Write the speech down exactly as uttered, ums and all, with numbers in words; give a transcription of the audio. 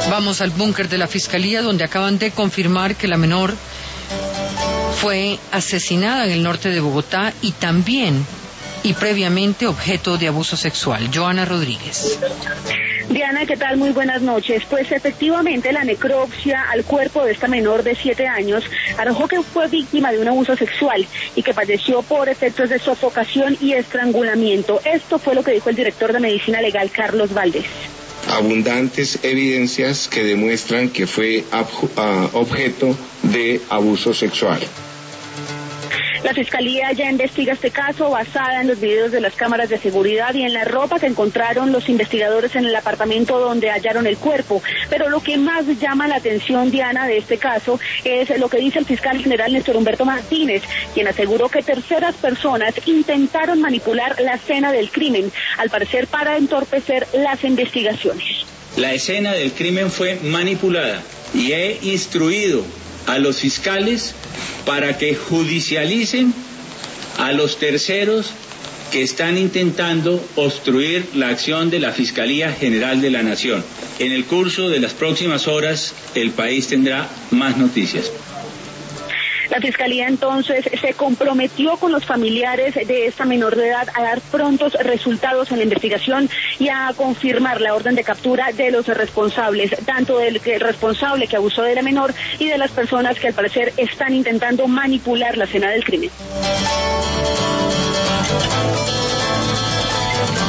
Vamos al búnker de la Fiscalía, donde acaban de confirmar que la menor fue asesinada en el norte de Bogotá y también y previamente objeto de abuso sexual. Joana Rodríguez. Diana, ¿qué tal? Muy buenas noches. Pues efectivamente la necropsia al cuerpo de esta menor de siete años arrojó que fue víctima de un abuso sexual y que falleció por efectos de sofocación y estrangulamiento. Esto fue lo que dijo el director de Medicina Legal, Carlos Valdés. Abundantes evidencias que demuestran que fue objeto de abuso sexual. La Fiscalía ya investiga este caso basada en los videos de las cámaras de seguridad y en la ropa que encontraron los investigadores en el apartamento donde hallaron el cuerpo. Pero lo que más llama la atención, Diana, de este caso es lo que dice el fiscal general Néstor Humberto Martínez, quien aseguró que terceras personas intentaron manipular la escena del crimen, al parecer para entorpecer las investigaciones. La escena del crimen fue manipulada y he instruido a los fiscales para que judicialicen a los terceros que están intentando obstruir la acción de la Fiscalía General de la Nación. En el curso de las próximas horas, el país tendrá más noticias. La Fiscalía entonces se comprometió con los familiares de esta menor de edad a dar prontos resultados en la investigación y a confirmar la orden de captura de los responsables, tanto del responsable que abusó de la menor y de las personas que al parecer están intentando manipular la escena del crimen.